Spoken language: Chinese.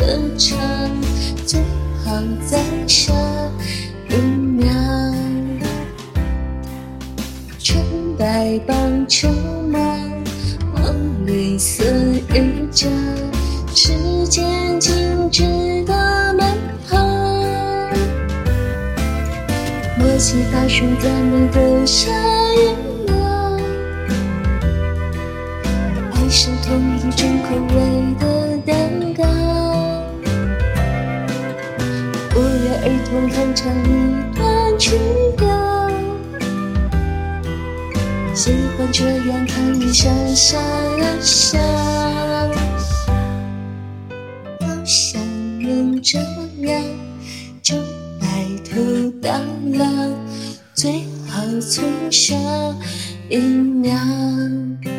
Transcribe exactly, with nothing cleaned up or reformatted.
歌唱，最好在下一秒。纯白棒球帽，黄绿色日脚，时间静止的慢跑。默契大树在每个下一秒，爱是同一种口味的蛋糕。不约而同哼唱一段曲调，喜欢这样看你傻傻笑，好想能这样就白头到老，最好从下一秒。